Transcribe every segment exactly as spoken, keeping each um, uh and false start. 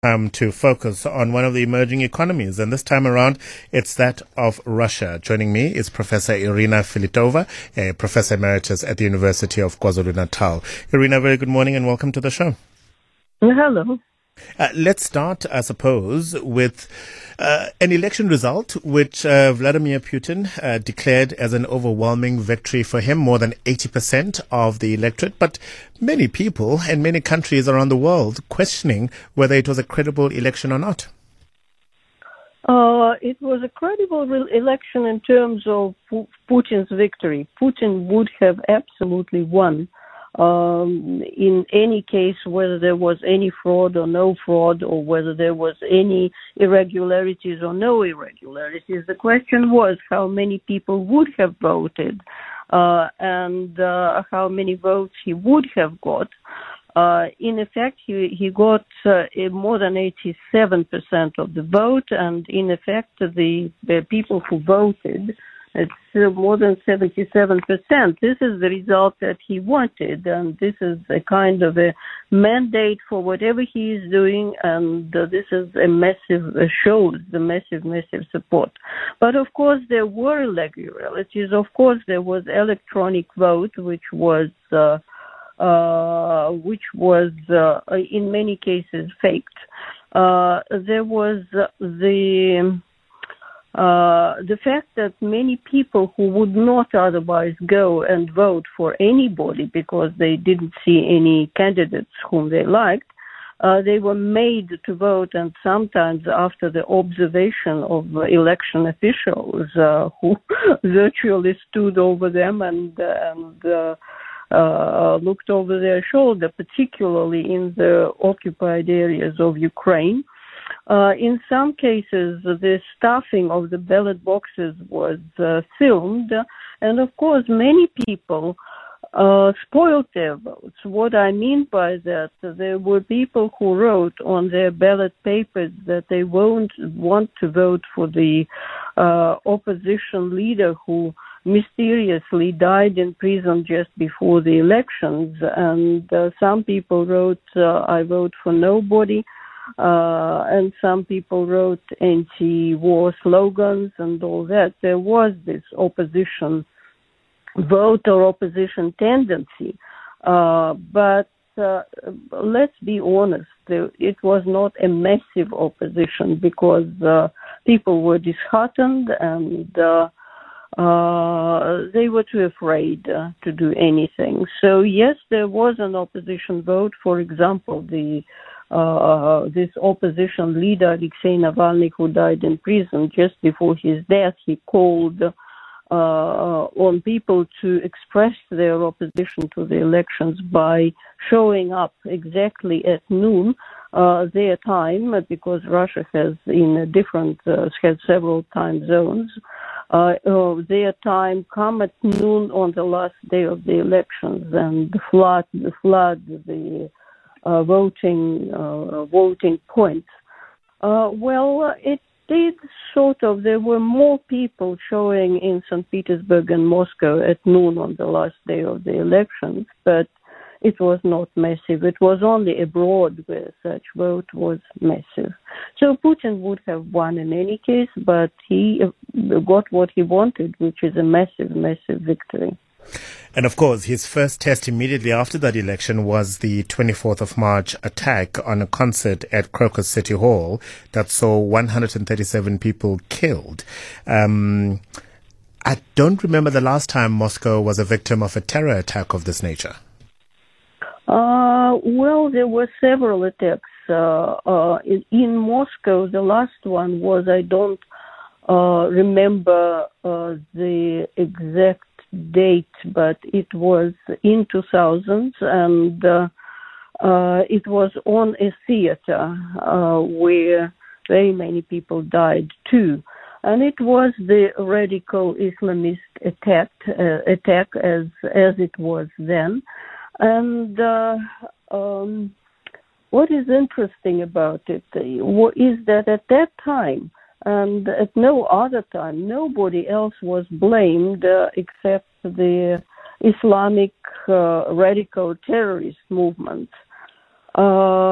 Um, to focus on one of the emerging economies, and this time around it's that of Russia. Joining me is Professor Irina Filitova, a Professor Emeritus at the University of KwaZulu-Natal. Irina, very good morning and welcome to the show. Hello. Uh, let's start, I suppose, with uh, an election result which uh, Vladimir Putin uh, declared as an overwhelming victory for him, more than eighty percent of the electorate. But many people and many countries around the world questioning whether it was a credible election or not. Uh, it was a credible re- election in terms of P- Putin's victory. Putin would have absolutely won. Um, in any case, whether there was any fraud or no fraud, or whether there was any irregularities or no irregularities, the question was how many people would have voted uh, and uh, how many votes he would have got. Uh, in effect, he, he got uh, more than eighty-seven percent of the vote, and in effect, the, the people who voted, it's uh, more than seventy-seven percent. This is the result that he wanted, and this is a kind of a mandate for whatever he is doing, and uh, this is a massive, uh, shows the massive, massive support. But of course, there were irregularities. Of course, there was electronic vote, which was uh, uh, which was uh, in many cases faked. Uh, there was uh, the Uh, the fact that many people who would not otherwise go and vote for anybody because they didn't see any candidates whom they liked, uh, they were made to vote, and sometimes after the observation of uh, election officials uh, who virtually stood over them and, and uh, uh, looked over their shoulder, particularly in the occupied areas of Ukraine. Uh, in some cases, the stuffing of the ballot boxes was uh, filmed, and of course, many people uh, spoiled their votes. What I mean by that, there were people who wrote on their ballot papers that they won't want to vote for the uh, opposition leader who mysteriously died in prison just before the elections, and uh, some people wrote, uh, I vote for nobody. Uh, and some people wrote anti-war slogans and all that. There was this opposition vote or opposition tendency. Uh, but uh, let's be honest, it was not a massive opposition because uh, people were disheartened and uh, uh, they were too afraid uh, to do anything. So yes, there was an opposition vote. For example, the Uh, this opposition leader, Alexei Navalny, who died in prison just before his death, he called uh, on people to express their opposition to the elections by showing up exactly at noon uh, their time, because Russia has in a different uh, has several time zones. Uh, uh, their time come at noon on the last day of the elections and flood flood the Uh, voting uh, voting points. Uh, well, uh, it did sort of. There were more people showing in Saint Petersburg and Moscow at noon on the last day of the elections, but it was not massive. It was only abroad where such vote was massive. So Putin would have won in any case, but he got what he wanted, which is a massive, massive victory. And of course, his first test immediately after that election was the twenty-fourth of March attack on a concert at Crocus City Hall that saw one hundred thirty-seven people killed. Um, I don't remember the last time Moscow was a victim of a terror attack of this nature. Uh, well, there were several attacks. Uh, uh, in, in Moscow, the last one was, I don't uh, remember uh, the exact date, but it was in two thousand, and uh, uh, it was on a theater uh, where very many people died too. And it was the radical Islamist attack, uh, attack as as it was then. And uh, um, what is interesting about it is that at that time, and at no other time, nobody else was blamed uh, except the Islamic uh, radical terrorist movement. Uh,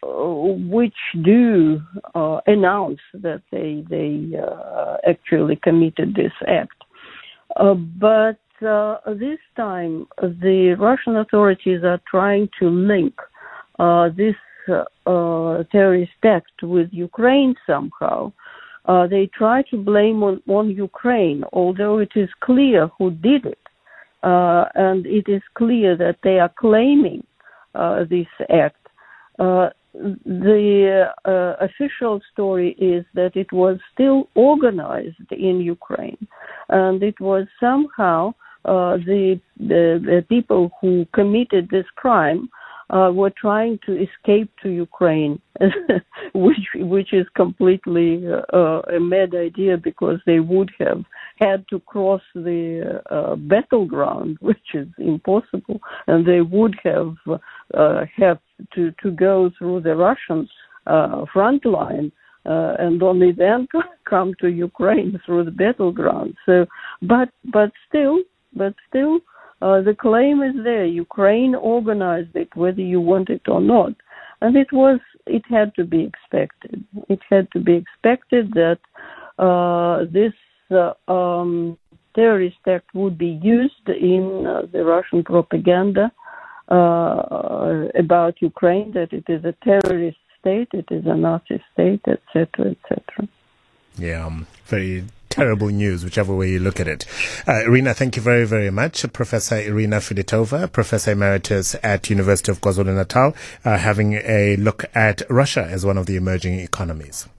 which do uh, announce that they they uh, actually committed this act. Uh, but uh, this time, the Russian authorities are trying to link uh, this uh, uh, terrorist act with Ukraine somehow. Uh, they try to blame on, on Ukraine, although it is clear who did it. Uh, and it is clear that they are claiming uh, this act. Uh, the uh, official story is that it was still organized in Ukraine, and it was somehow uh, the, the the people who committed this crime uh, were trying to escape to Ukraine, which which is completely uh, a mad idea, because they would have had to cross the uh, battleground, which is impossible, and they would have uh, have to, to go through the Russian uh, front line, uh, and only then come to Ukraine through the battleground. So, but but still, but still, uh, the claim is there. Ukraine organized it, whether you want it or not, and it was it had to be expected. It had to be expected that uh, this. Uh, um, terrorist act would be used in uh, the Russian propaganda uh, about Ukraine, that it is a terrorist state, it is a Nazi state, et cetera, et cetera. Yeah, um, very terrible news, whichever way you look at it. Uh, Irina, thank you very, very much. Professor Irina Filitova, Professor Emeritus at University of KwaZulu-Natal, uh, having a look at Russia as one of the emerging economies.